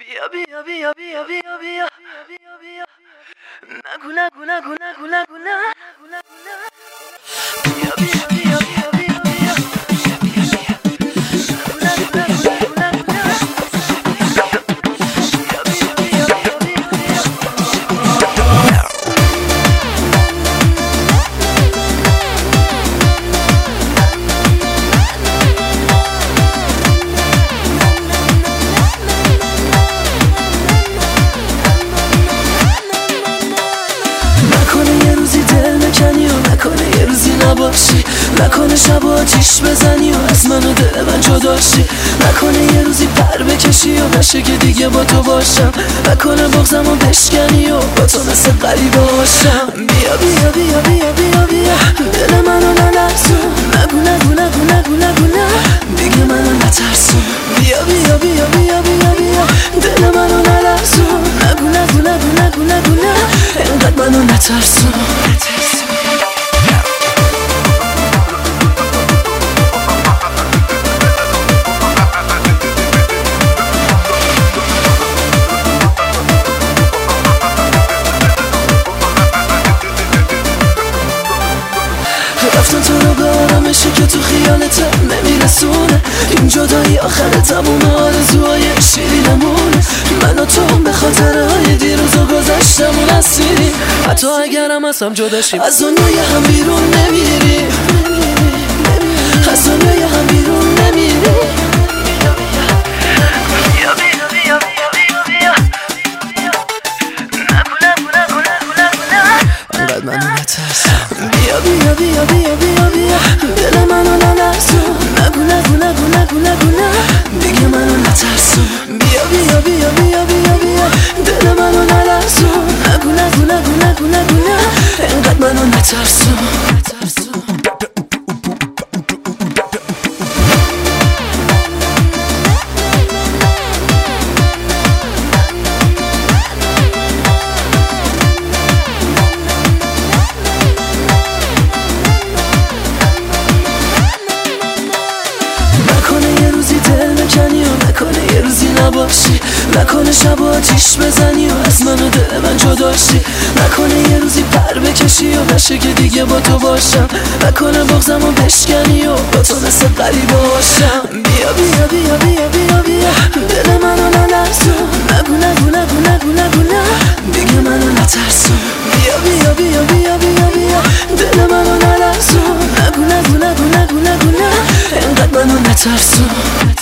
بیا بیا بیا بیا بیا بیا بیا بیا نگو نگو نگو نگو نگو بیا بیا بیا بیا بیا بیا نباشی نکنه شب آتیش بزنی و از من و دل من جداشی نکنه یه روزی پر بکشی و نشه که دیگه با تو باشم نکنه بغضم و بشکنی و با تو مثل غریبه باشم بیا بیا بیا بیا بیا بیا دل منو نلرزون نگو نگو نگو نگو نگو نه دیگه منو نترسون بیا بیا بیا بیا بیا بیا دل منو نلرزون نگو نگو نگو نگو نگو نه اینقدر منو نترسون رفتن تو رو به آرامشی که تو خیالت نمیرسونه این جدایی آخر تموم آرزوهای شیرینمونه من و تو به خاطرهای دیروز و گذشتمون هستیم حتی اگرم از هم جدا شیم از دنیای هم بیرون نمیری از دنیای هم بیرون نمیری بیا بیا بیا بیا بیا بیا دل منو نلرزون نگو نگو نگو نگو نگو نه دیگه منو نترسون بیا بیا بیا بیا بیا بیا دل منو نلرزون نگو نگو نگو نگو نگو نه اینقدر منو نترسون نباشی نکنه شب آتیش بزنی و از من و دل من جداشی نکنه یه روزی پر بکشی و نشه که دیگه با تو باشم نکنه بغضم و بشکنی و با تو مثل غریبه باشم بیا بیا بیا بیا بیا بیا دل منو نلرزون نگو نگو نگو نگو نگو نه دیگه منو نترسون بیا بیا بیا بیا بیا بیا دل منو نلرزون نگو نگو نگو نگو نگو نه اینقدر منو نترسون